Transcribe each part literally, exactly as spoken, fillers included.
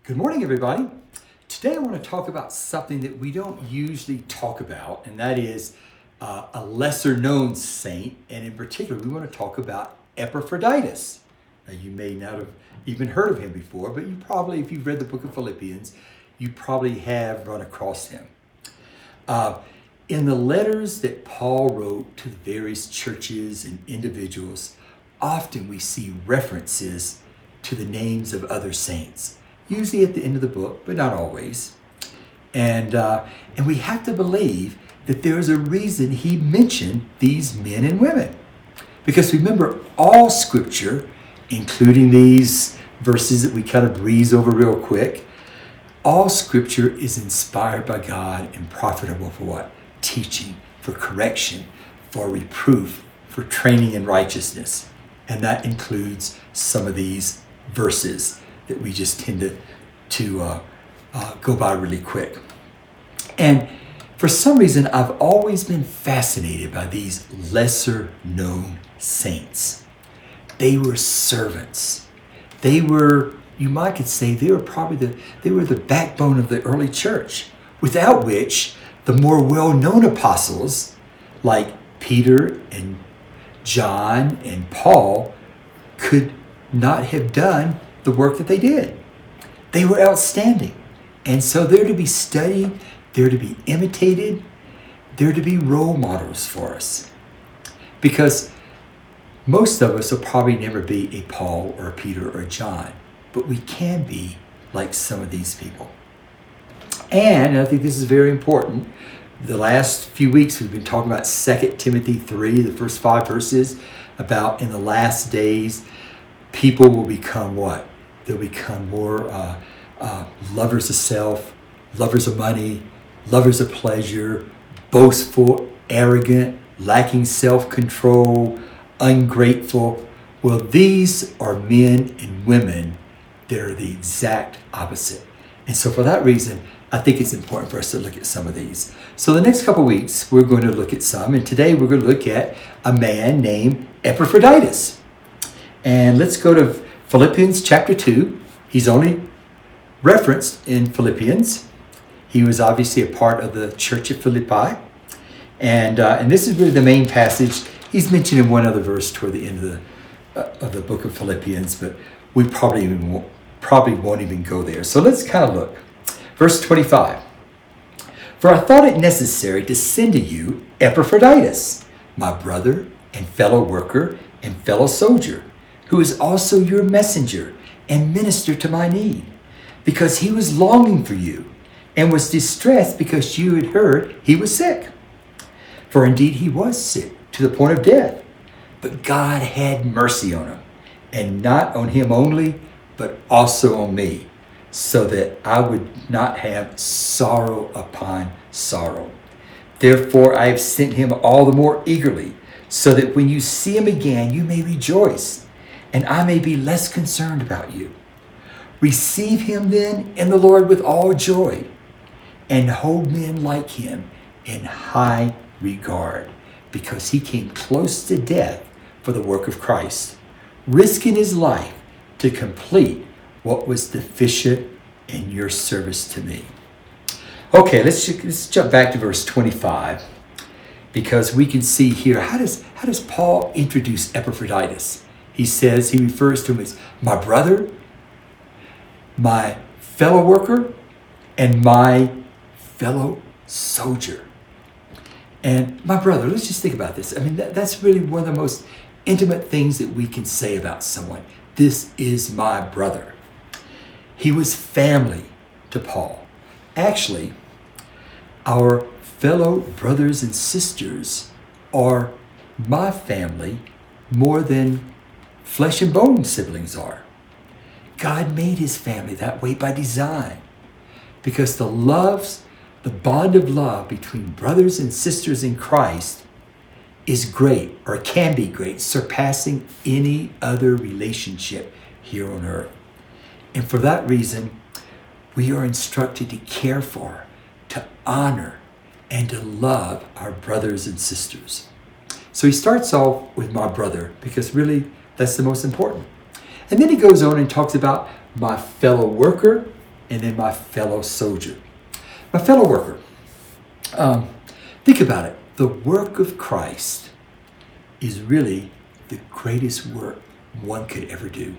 Good morning, everybody. Today I want to talk about something that we don't usually talk about, and that is uh, a lesser known saint. And in particular, we want to talk about Epaphroditus. Now, you may not have even heard of him before, but you probably, if you've read the book of Philippians, you probably have run across him. Uh, in the letters that Paul wrote to the various churches and individuals, often we see references to the names of other saints. Usually at the end of the book, but not always. And uh, and we have to believe that there is a reason he mentioned these men and women. Because remember, all scripture, including these verses that we kind of breeze over real quick, all scripture is inspired by God and profitable for what? Teaching, for correction, for reproof, for training in righteousness. And that includes some of these verses that we just tend to, to uh, uh, go by really quick. And for some reason, I've always been fascinated by these lesser known saints. They were servants. They were, you might could say, they were probably the, they were the backbone of the early church, without which the more well-known apostles like Peter and John and Paul could not have done the work that they did. They were outstanding. And so they're to be studied, they're to be imitated, they're to be role models for us. Because most of us will probably never be a Paul or a Peter or a John, but we can be like some of these people. And I think this is very important. The last few weeks we've been talking about Second Timothy three, the first five verses, about in the last days, people will become what? They'll become more uh, uh, lovers of self, lovers of money, lovers of pleasure, boastful, arrogant, lacking self-control, ungrateful. Well, these are men and women that are the exact opposite. And so for that reason, I think it's important for us to look at some of these. So the next couple of weeks, we're going to look at some. And today we're going to look at a man named Epaphroditus. And let's go to Philippians chapter two. He's only referenced in Philippians. He was obviously a part of the church at Philippi. And uh, and this is really the main passage. He's mentioned in one other verse toward the end of the uh, of the book of Philippians, but we probably even won't, probably won't even go there. So let's kind of look. Verse twenty-five. For I thought it necessary to send to you Epaphroditus, my brother and fellow worker and fellow soldier, who is also your messenger and minister to my need, because he was longing for you and was distressed because you had heard he was sick. For indeed he was sick to the point of death, but God had mercy on him, and not on him only, but also on me, so that I would not have sorrow upon sorrow. Therefore I have sent him all the more eagerly, so that when you see him again, you may rejoice, and I may be less concerned about you. Receive him then in the Lord with all joy, and hold men like him in high regard, because he came close to death for the work of Christ, risking his life to complete what was deficient in your service to me. Okay, let's, let's jump back to verse twenty-five, because we can see here, how does, how does Paul introduce Epaphroditus? He says, he refers to him as my brother, my fellow worker, and my fellow soldier. And my brother, let's just think about this. I mean, that, that's really one of the most intimate things that we can say about someone. This is my brother. He was family to Paul. Actually, our fellow brothers and sisters are my family more than flesh and bone siblings are. God made his family that way by design, because the loves, the bond of love between brothers and sisters in Christ is great, or can be great, surpassing any other relationship here on earth. And for that reason, we are instructed to care for, to honor, and to love our brothers and sisters. So he starts off with my brother, because really that's the most important. And then he goes on and talks about my fellow worker and then my fellow soldier. My fellow worker. Um, think about it. The work of Christ is really the greatest work one could ever do,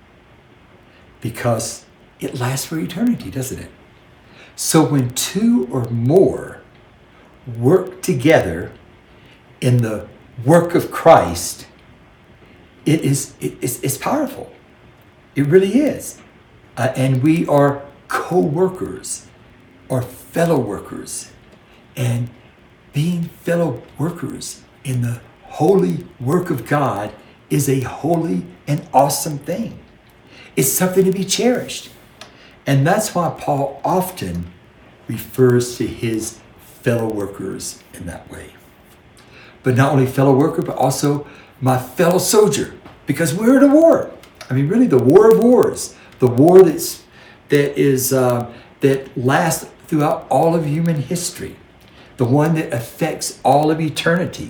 because it lasts for eternity, doesn't it? So when two or more work together in the work of Christ, it is it is it's powerful. It really is. Uh, and we are co-workers or fellow workers. And being fellow workers in the holy work of God is a holy and awesome thing. It's something to be cherished. And that's why Paul often refers to his fellow workers in that way. But not only fellow worker, but also my fellow soldier, because we're in a war. I mean, really, the war of wars, the war that's that is uh, that lasts throughout all of human history, the one that affects all of eternity,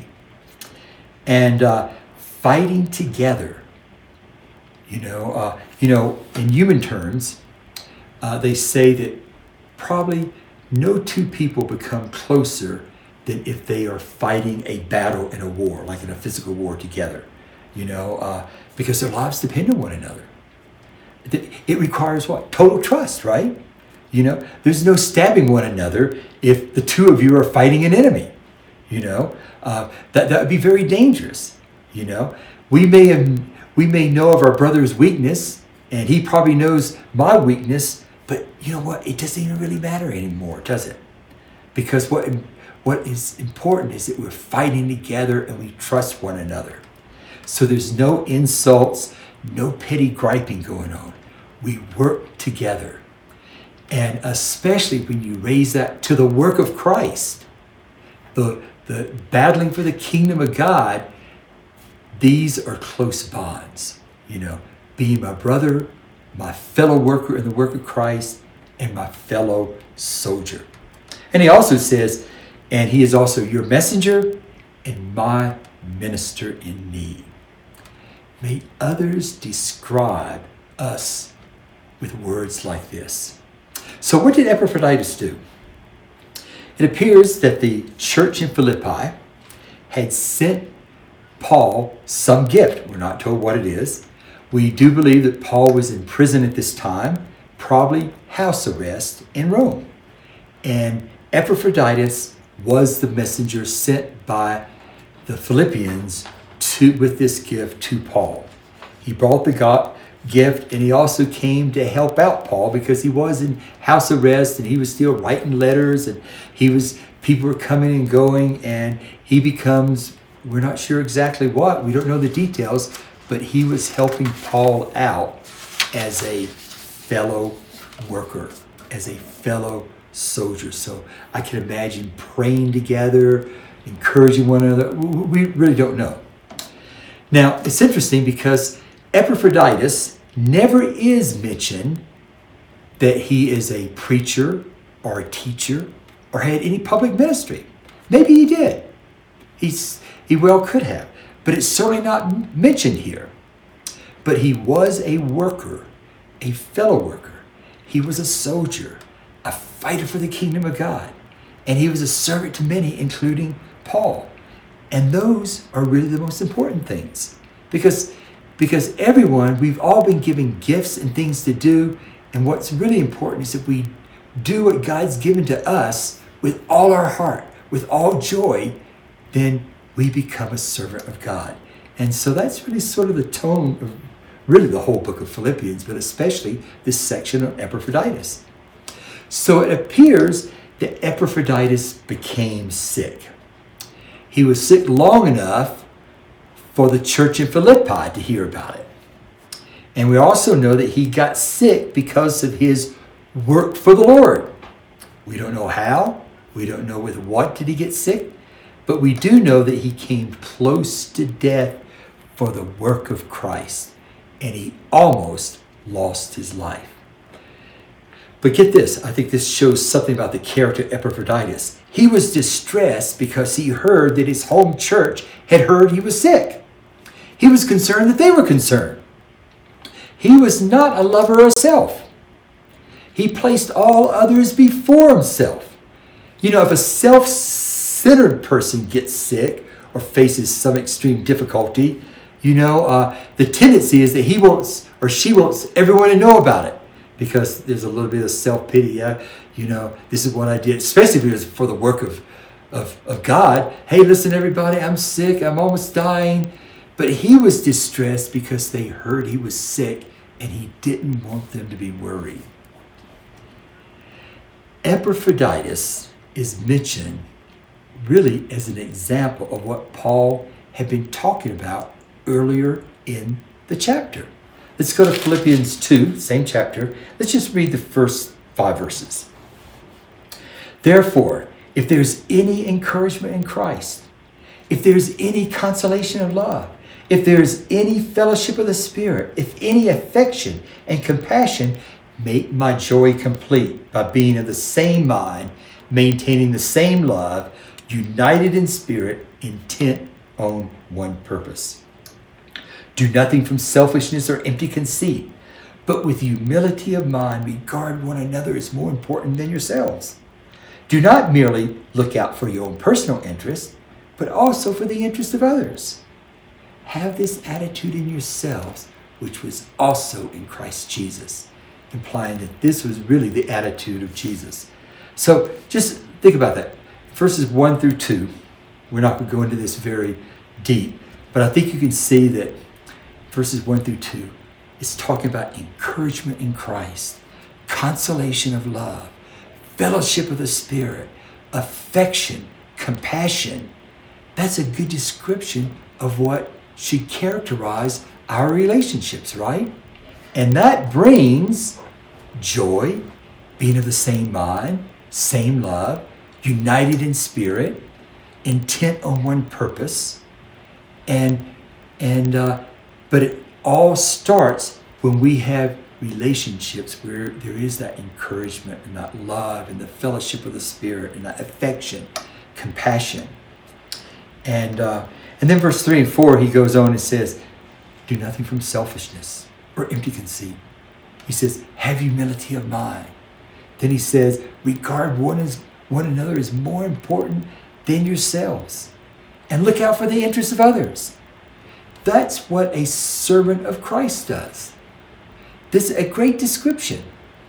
and uh, fighting together. You know, uh, you know, in human terms, uh, they say that probably no two people become closer than if they are fighting a battle in a war, like in a physical war together, you know, uh, because their lives depend on one another. It requires what? Total trust, right? You know, there's no stabbing one another if the two of you are fighting an enemy, you know. Uh, that, that would be very dangerous, you know. We may have, we may know of our brother's weakness, and he probably knows my weakness, but you know what? It doesn't even really matter anymore, does it? Because what what is important is that we're fighting together and we trust one another. So there's no insults, no petty griping going on. We work together. And especially when you raise that to the work of Christ, the, the battling for the kingdom of God, these are close bonds. You know, being my brother, my fellow worker in the work of Christ, and my fellow soldier. And he also says, and he is also your messenger and my minister in need. May others describe us with words like this. So what did Epaphroditus do? It appears that the church in Philippi had sent Paul some gift. We're not told what it is. We do believe that Paul was in prison at this time, probably house arrest in Rome. And Epaphroditus was the messenger sent by the Philippians to, with this gift to Paul. He brought the God, gift, and he also came to help out Paul because he was in house arrest and he was still writing letters, and he was people were coming and going, and he becomes, we're not sure exactly what, we don't know the details, but he was helping Paul out as a fellow worker, as a fellow soldier. So I can imagine praying together, encouraging one another. We really don't know. Now, it's interesting because Epaphroditus never is mentioned that he is a preacher or a teacher or had any public ministry. Maybe he did. He's, he well could have. But it's certainly not mentioned here. But he was a worker, a fellow worker. He was a soldier, a fighter for the kingdom of God. And he was a servant to many, including Paul. And those are really the most important things. Because, because everyone, we've all been given gifts and things to do. And what's really important is that we do what God's given to us with all our heart, with all joy, then we become a servant of God. And so that's really sort of the tone of really the whole book of Philippians, but especially this section on Epaphroditus. So it appears that Epaphroditus became sick. He was sick long enough for the church in Philippi to hear about it. And we also know that he got sick because of his work for the Lord. We don't know how. We don't know with what did he get sick. But we do know that he came close to death for the work of Christ. And he almost lost his life. But get this, I think this shows something about the character of Epaphroditus. He was distressed because he heard that his home church had heard he was sick. He was concerned that they were concerned. He was not a lover of self. He placed all others before himself. You know, if a self-centered person gets sick or faces some extreme difficulty, you know, uh, the tendency is that he wants or she wants everyone to know about it because there's a little bit of self-pity. Yeah, you know, this is what I did, especially if it was for the work of, of, of God. Hey, listen, everybody, I'm sick. I'm almost dying. But he was distressed because they heard he was sick and he didn't want them to be worried. Epaphroditus is mentioned really as an example of what Paul had been talking about earlier in the chapter. Let's go to Philippians two, same chapter. Let's just read the first five verses. Therefore, if there's any encouragement in Christ, if there's any consolation of love, if there's any fellowship of the Spirit, if any affection and compassion, make my joy complete by being of the same mind, maintaining the same love, united in spirit, intent on one purpose. Do nothing from selfishness or empty conceit, but with humility of mind regard one another as more important than yourselves. Do not merely look out for your own personal interest, but also for the interest of others. Have this attitude in yourselves, which was also in Christ Jesus, implying that this was really the attitude of Jesus. So just think about that. Verses one through two, we're not going to go into this very deep, but I think you can see that verses one through two is talking about encouragement in Christ, consolation of love, fellowship of the Spirit, affection, compassion. That's a good description of what should characterize our relationships, right? And that brings joy, being of the same mind, same love, united in spirit, intent on one purpose. And, and uh, but it all starts when we have relationships where there is that encouragement and that love and the fellowship of the Spirit and that affection, compassion. And uh, and then verse three and four, he goes on and says, do nothing from selfishness or empty conceit. He says, have humility of mind. Then he says, regard one as one another as more important than yourselves. And look out for the interests of others. That's what a servant of Christ does. This is a great description.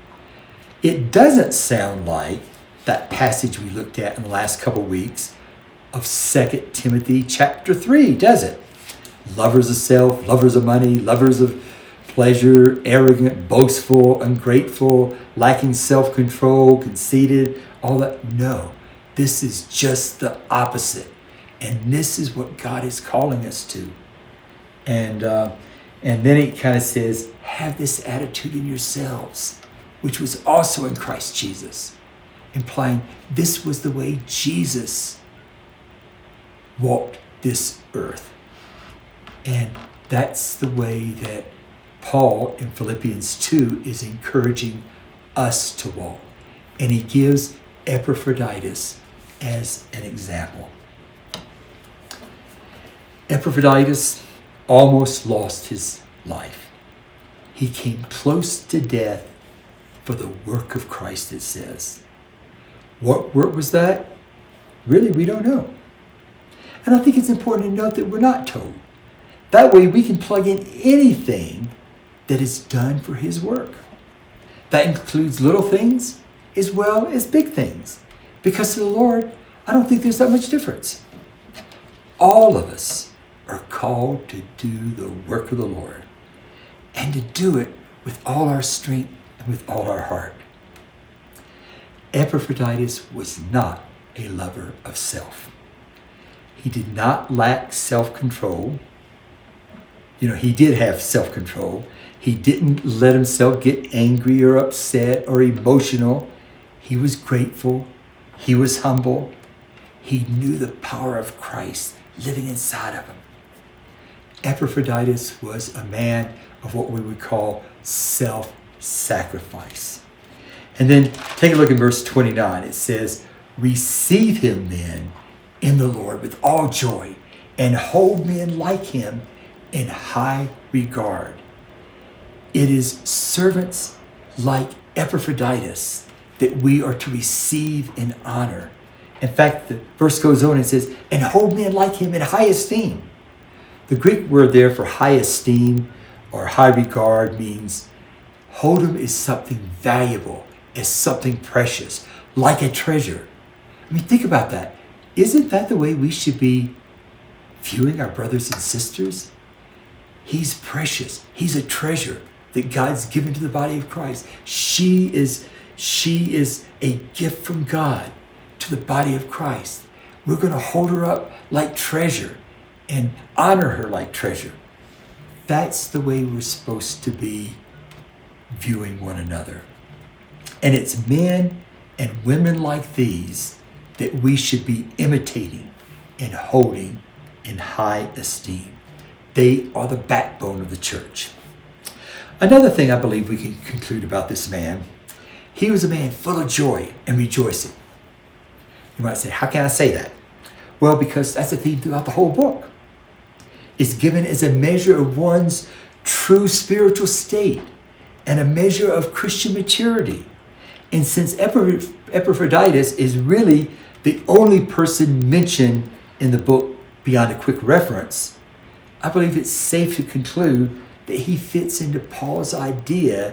It doesn't sound like that passage we looked at in the last couple of weeks of Second Timothy chapter three, does it? Lovers of self, lovers of money, lovers of pleasure, arrogant, boastful, ungrateful, lacking self-control, conceited, all that. No, this is just the opposite. And this is what God is calling us to. And uh, and then it kind of says, have this attitude in yourselves, which was also in Christ Jesus, implying this was the way Jesus walked this earth. And that's the way that Paul in Philippians two is encouraging us to walk. And he gives Epaphroditus as an example. Epaphroditus almost lost his life. He came close to death for the work of Christ, it says. What work was that? Really, we don't know. And I think it's important to note that we're not told. That way we can plug in anything that is done for his work. That includes little things as well as big things. Because to the Lord, I don't think there's that much difference. All of us are called to do the work of the Lord and to do it with all our strength and with all our heart. Epaphroditus was not a lover of self. He did not lack self-control. You know, he did have self-control. He didn't let himself get angry or upset or emotional. He was grateful. He was humble. He knew the power of Christ living inside of him. Epaphroditus was a man of what we would call self-sacrifice. And then take a look at verse twenty-nine. It says, receive him then in the Lord with all joy and hold men like him in high regard. It is servants like Epaphroditus that we are to receive and honor. In fact, the verse goes on and says, and hold men like him in high esteem. The Greek word there for high esteem or high regard means hold him as something valuable, as something precious, like a treasure. I mean, think about that. Isn't that the way we should be viewing our brothers and sisters? He's precious. He's a treasure that God's given to the body of Christ. She is, she is a gift from God to the body of Christ. We're going to hold her up like treasure and honor her like treasure. That's the way we're supposed to be viewing one another. And it's men and women like these that we should be imitating and holding in high esteem. They are the backbone of the church. Another thing I believe we can conclude about this man, he was a man full of joy and rejoicing. You might say, how can I say that? Well, because that's a theme throughout the whole book. It's given as a measure of one's true spiritual state and a measure of Christian maturity. And since Epaphroditus is really the only person mentioned in the book beyond a quick reference, I believe it's safe to conclude that he fits into Paul's idea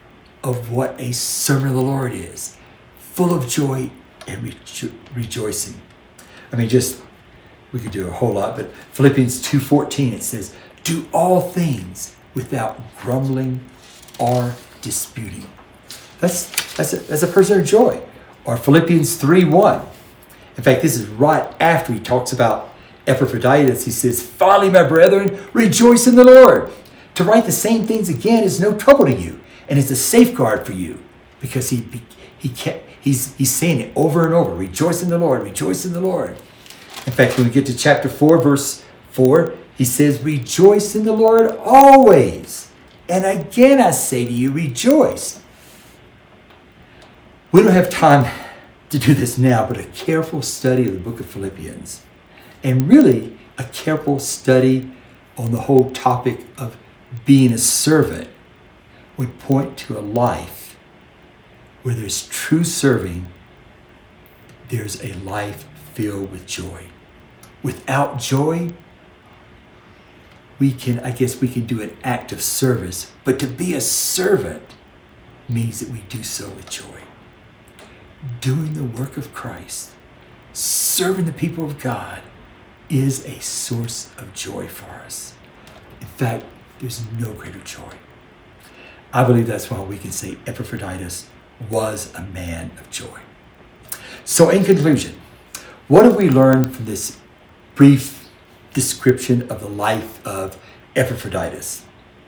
of what a servant of the Lord is, full of joy and rejo- rejoicing. I mean, just, we could do a whole lot, but Philippians two fourteen, it says, do all things without grumbling or disputing. That's, that's, a, that's a person of joy. Or Philippians three one. In fact, this is right after he talks about Epaphroditus. He says, finally, my brethren, rejoice in the Lord. To write the same things again is no trouble to you, and it's a safeguard for you, because he he kept, he's, he's saying it over and over. Rejoice in the Lord, rejoice in the Lord. In fact, when we get to chapter four, verse four, he says, rejoice in the Lord always. And again, I say to you, rejoice. We don't have time to do this now, but a careful study of the book of Philippians, and really a careful study on the whole topic of being a servant, would point to a life where there's true serving, there's a life filled with joy. Without joy, we can, I guess we can do an act of service, but to be a servant means that we do so with joy. Doing the work of Christ, serving the people of God, is a source of joy for us. In fact, there's no greater joy. I believe that's why we can say Epaphroditus was a man of joy. So in conclusion, what have we learned from this brief description of the life of Epaphroditus?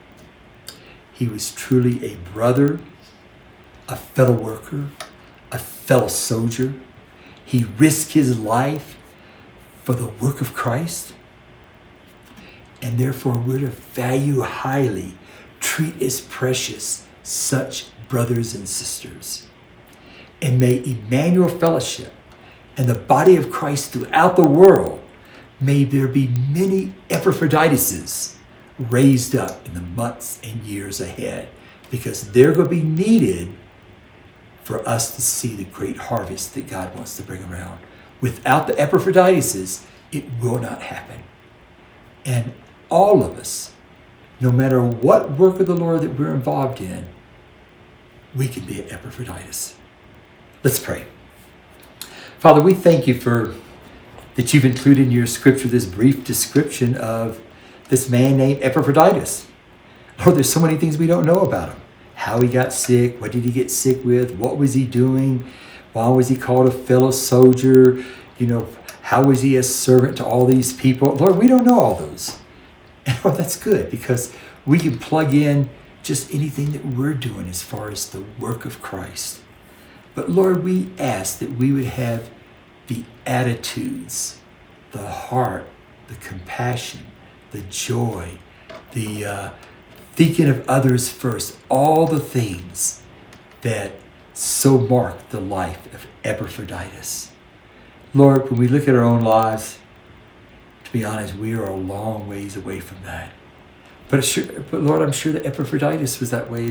He was truly a brother, a fellow worker, a fellow soldier. He risked his life for the work of Christ. And therefore we're to value highly, treat as precious such brothers and sisters. And may Emmanuel Fellowship and the body of Christ throughout the world, may there be many Epaphroditus raised up in the months and years ahead, because they're going to be needed for us to see the great harvest that God wants to bring around. Without the Epaphroditus, it will not happen. And all of us, no matter what work of the Lord that we're involved in, we can be an Epaphroditus. Let's pray. Father, we thank you for that you've included in your scripture this brief description of this man named Epaphroditus. Lord, there's so many things we don't know about him. How he got sick, what did he get sick with, what was he doing, why was he called a fellow soldier, you know, how was he a servant to all these people? Lord, we don't know all those. And Lord, that's good, because we can plug in just anything that we're doing as far as the work of Christ. But Lord, we ask that we would have the attitudes, the heart, the compassion, the joy, the uh, thinking of others first, all the things that so mark the life of Epaphroditus. Lord, when we look at our own lives, to be honest, we are a long ways away from that. But, sure, but Lord, I'm sure that Epaphroditus was that way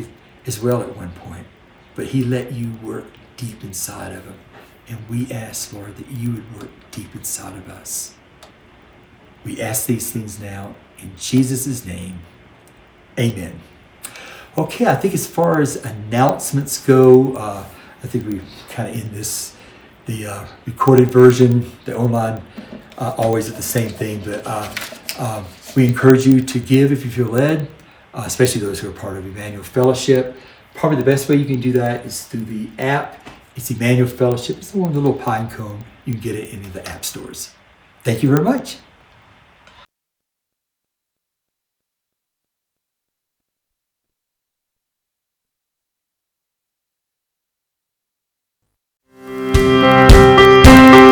as well at one point, but he let you work deep inside of him. And we ask, Lord, that you would work deep inside of us. We ask these things now in Jesus' name. Amen. Okay, I think as far as announcements go, uh, I think we kind of end this, the uh, recorded version, the online, uh, always at the same thing. But uh, um, we encourage you to give if you feel led, uh, especially those who are part of Emmanuel Fellowship. Probably the best way you can do that is through the app. It's Emmanuel Fellowship. It's the one with the little pine cone. You can get it in the app stores. Thank you very much.